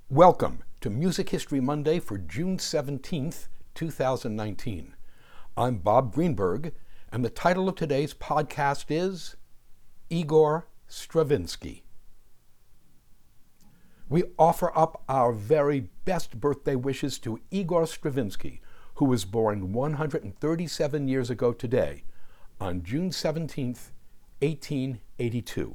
Welcome to Music History Monday for June 17th, 2019. I'm Bob Greenberg, and the title of today's podcast is Igor Stravinsky. We offer up our very best birthday wishes to Igor Stravinsky, who was born 137 years ago today, on June 17th, 1882.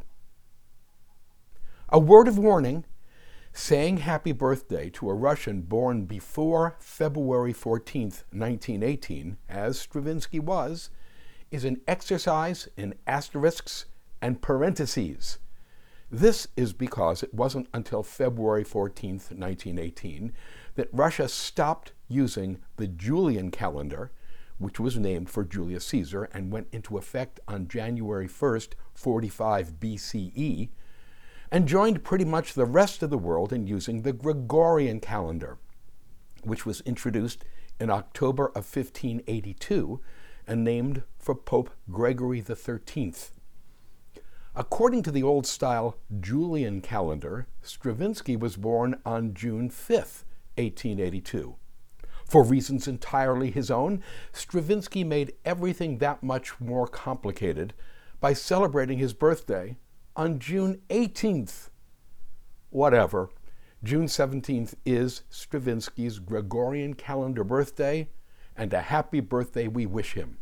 A word of warning: saying happy birthday to a Russian born before February 14, 1918, as Stravinsky was, is an exercise in asterisks and parentheses. This is because it wasn't until February 14, 1918, that Russia stopped using the Julian calendar, which was named for Julius Caesar and went into effect on January 1st, 45 BCE, and joined pretty much the rest of the world in using the Gregorian calendar, which was introduced in October of 1582 and named for Pope Gregory XIII. According to the old-style Julian calendar, Stravinsky was born on June 5th, 1882. For reasons entirely his own, Stravinsky made everything that much more complicated by celebrating his birthday on June 18th. Whatever. June 17th is Stravinsky's Gregorian calendar birthday, and a happy birthday we wish him.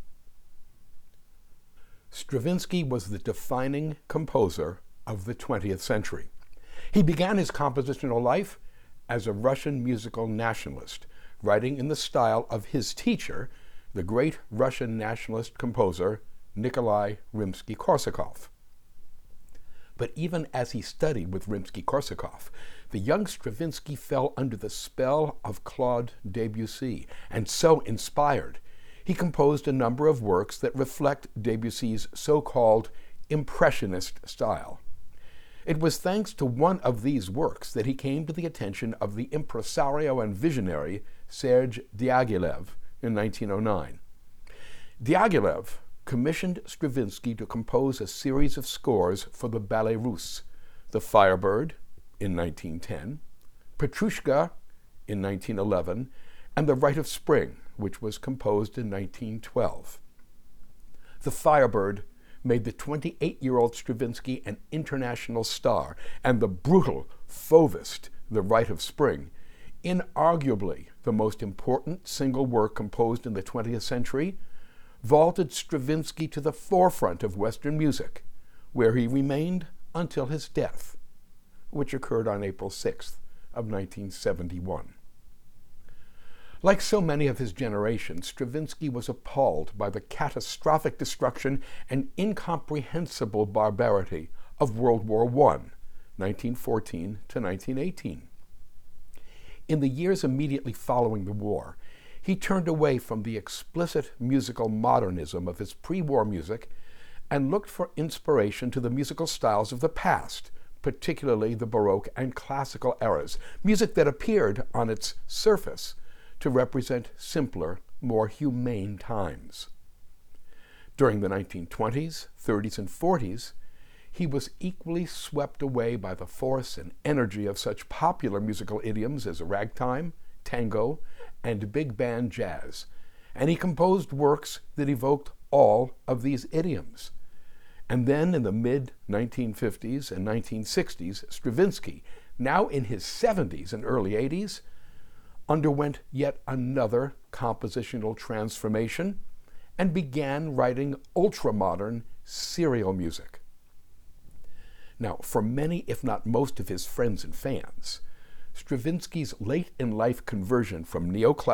Stravinsky was the defining composer of the 20th century. He began his compositional life as a Russian musical nationalist, writing in the style of his teacher, the great Russian nationalist composer Nikolai Rimsky-Korsakov. But even as he studied with Rimsky-Korsakov, the young Stravinsky fell under the spell of Claude Debussy, and so inspired, he composed a number of works that reflect Debussy's so-called Impressionist style. It was thanks to one of these works that he came to the attention of the impresario and visionary Serge Diaghilev in 1909. Diaghilev commissioned Stravinsky to compose a series of scores for the Ballet Russe, The Firebird in 1910, Petrushka in 1911, and The Rite of Spring, which was composed in 1912. The Firebird made the 28-year-old Stravinsky an international star, and the brutal, Fauvist, The Rite of Spring, inarguably the most important single work composed in the 20th century, vaulted Stravinsky to the forefront of Western music, where he remained until his death, which occurred on April 6th of 1971. Like so many of his generation, Stravinsky was appalled by the catastrophic destruction and incomprehensible barbarity of World War I, 1914 to 1918. In the years immediately following the war, he turned away from the explicit musical modernism of his pre-war music and looked for inspiration to the musical styles of the past, particularly the Baroque and Classical eras, music that appeared on its surface to represent simpler, more humane times. During the 1920s, 30s, and 40s, he was equally swept away by the force and energy of such popular musical idioms as ragtime, tango, and big band jazz, and he composed works that evoked all of these idioms. And then in the mid-1950s and 1960s, Stravinsky, now in his 70s and early 80s, underwent yet another compositional transformation and began writing ultra-modern serial music. Now, for many, if not most of his friends and fans, Stravinsky's late-in-life conversion from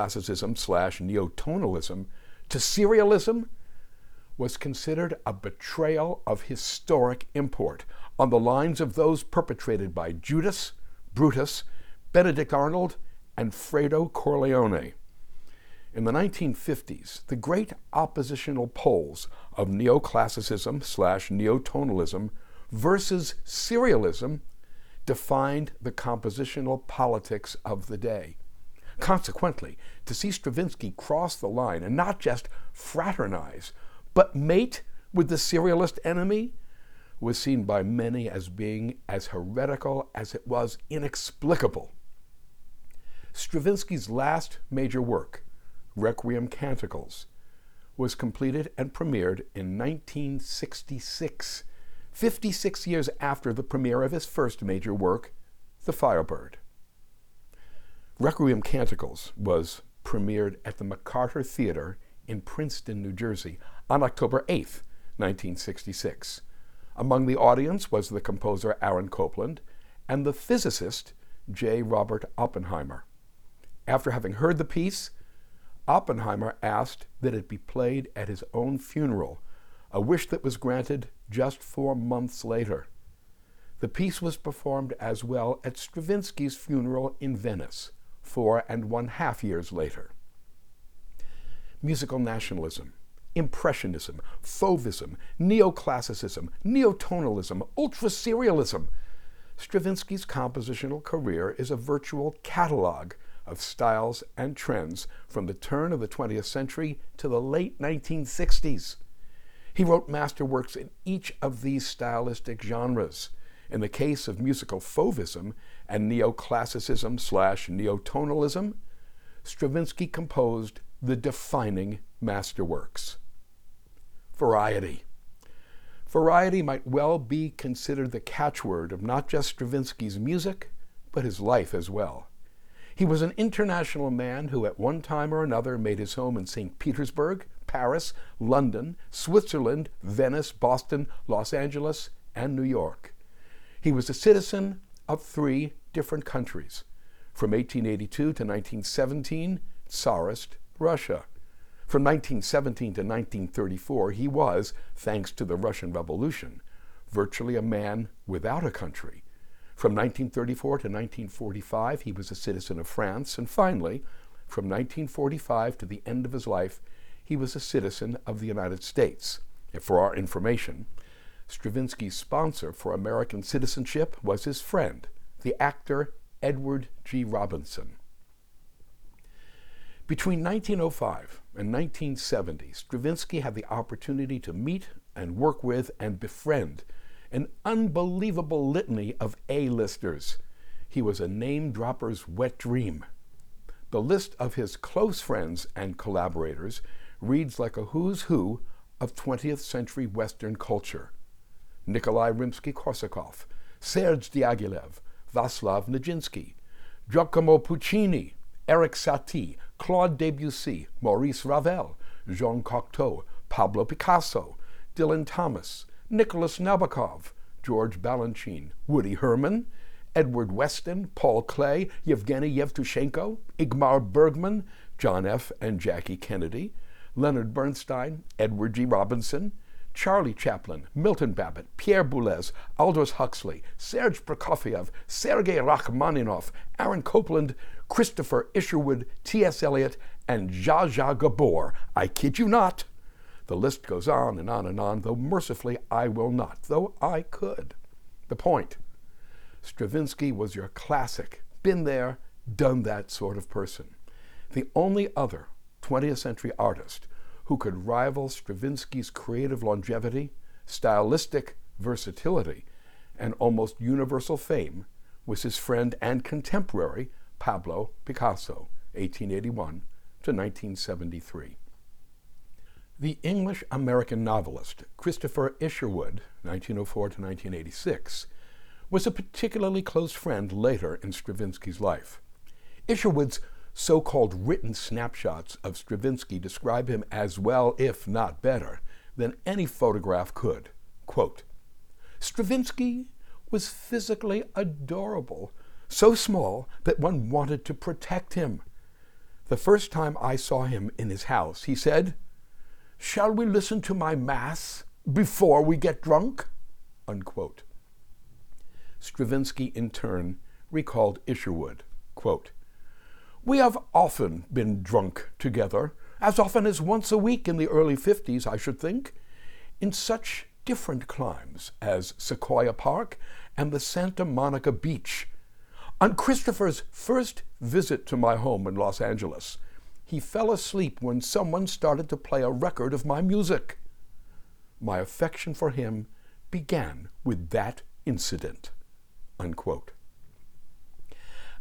neoclassicism/neotonalism to serialism was considered a betrayal of historic import, on the lines of those perpetrated by Judas, Brutus, Benedict Arnold, and Fredo Corleone. In the 1950s, the great oppositional poles of neoclassicism/neotonalism versus serialism defined the compositional politics of the day. Consequently, to see Stravinsky cross the line and not just fraternize, but mate with the serialist enemy was seen by many as being as heretical as it was inexplicable. Stravinsky's last major work, Requiem Canticles, was completed and premiered in 1966, 56 years after the premiere of his first major work, The Firebird. Requiem Canticles was premiered at the McCarter Theater in Princeton, New Jersey on October 8, 1966. Among the audience was the composer Aaron Copland and the physicist J. Robert Oppenheimer. After having heard the piece, Oppenheimer asked that it be played at his own funeral, a wish that was granted just 4 months later. The piece was performed as well at Stravinsky's funeral in Venice 4½ years later. Musical nationalism, impressionism, fauvism, neoclassicism, neotonalism, ultra-serialism. Stravinsky's compositional career is a virtual catalog of styles and trends from the turn of the 20th century to the late 1960s. He wrote masterworks in each of these stylistic genres. In the case of musical fauvism and neoclassicism/neotonalism, Stravinsky composed the defining masterworks. Variety. Variety might well be considered the catchword of not just Stravinsky's music, but his life as well. He was an international man who at one time or another made his home in St. Petersburg, Paris, London, Switzerland, Venice, Boston, Los Angeles, and New York. He was a citizen of 3 different countries. From 1882 to 1917, Tsarist Russia. From 1917 to 1934, he was, thanks to the Russian Revolution, virtually a man without a country. From 1934 to 1945, he was a citizen of France, and finally, from 1945 to the end of his life, he was a citizen of the United States. And for our information, Stravinsky's sponsor for American citizenship was his friend, the actor Edward G. Robinson. Between 1905 and 1970, Stravinsky had the opportunity to meet and work with and befriend an unbelievable litany of A-listers. He was a name-dropper's wet dream. The list of his close friends and collaborators reads like a who's who of 20th century Western culture. Nikolai Rimsky-Korsakov, Serge Diaghilev, Václav Nijinsky, Giacomo Puccini, Erik Satie, Claude Debussy, Maurice Ravel, Jean Cocteau, Pablo Picasso, Dylan Thomas, Nicholas Nabokov, George Balanchine, Woody Herman, Edward Weston, Paul Klee, Yevgeny Yevtushenko, Ingmar Bergman, John F. and Jackie Kennedy, Leonard Bernstein, Edward G. Robinson, Charlie Chaplin, Milton Babbitt, Pierre Boulez, Aldous Huxley, Serge Prokofiev, Sergei Rachmaninoff, Aaron Copland, Christopher Isherwood, T.S. Eliot, and Zsa Zsa Gabor. I kid you not. The list goes on and on and on, though mercifully I will not, though I could. The point, Stravinsky was your classic, been there, done that sort of person. The only other 20th century artist who could rival Stravinsky's creative longevity, stylistic versatility, and almost universal fame was his friend and contemporary Pablo Picasso, 1881 to 1973. The English-American novelist Christopher Isherwood, 1904 to 1986, was a particularly close friend later in Stravinsky's life. Isherwood's so-called written snapshots of Stravinsky describe him as well, if not better, than any photograph could. Quote, Stravinsky was physically adorable, so small that one wanted to protect him. The first time I saw him in his house, he said, "Shall we listen to my mass before we get drunk?" Unquote. Stravinsky, in turn, recalled Isherwood, quote, "We have often been drunk together, as often as once a week in the early 50s, I should think, in such different climes as Sequoia Park and the Santa Monica Beach. On Christopher's first visit to my home in Los Angeles, he fell asleep when someone started to play a record of my music. My affection for him began with that incident." Unquote.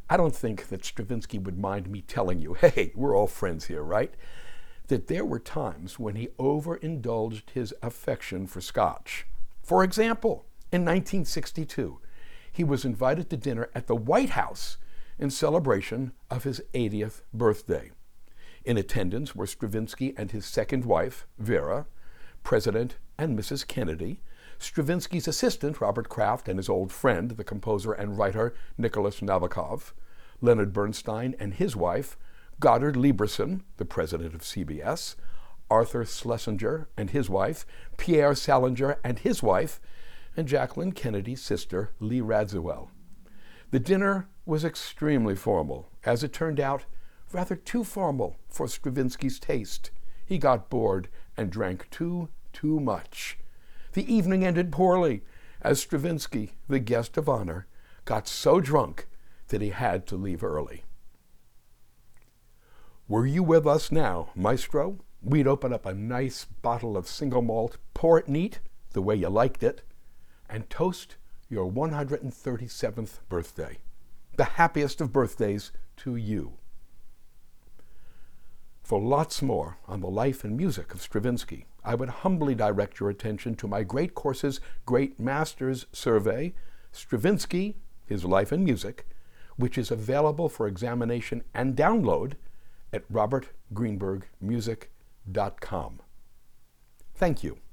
I don't think that Stravinsky would mind me telling you, hey, we're all friends here, right? That there were times when he overindulged his affection for Scotch. For example, in 1962, he was invited to dinner at the White House in celebration of his 80th birthday. In attendance were Stravinsky and his second wife, Vera, President and Mrs. Kennedy, Stravinsky's assistant, Robert Kraft, and his old friend, the composer and writer Nicholas Nabokov, Leonard Bernstein and his wife, Goddard Lieberson, the president of CBS, Arthur Schlesinger and his wife, Pierre Salinger and his wife, and Jacqueline Kennedy's sister, Lee Radziwill. The dinner was extremely formal. As it turned out, rather too formal for Stravinsky's taste. He got bored and drank too much. The evening ended poorly, as Stravinsky, the guest of honor, got so drunk that he had to leave early. Were you with us now, Maestro? We'd open up a nice bottle of single malt, pour it neat, the way you liked it, and toast your 137th birthday. The happiest of birthdays to you. For lots more on the life and music of Stravinsky, I would humbly direct your attention to my Great Courses, Great Masters survey, Stravinsky, His Life and Music, which is available for examination and download at robertgreenbergmusic.com. Thank you.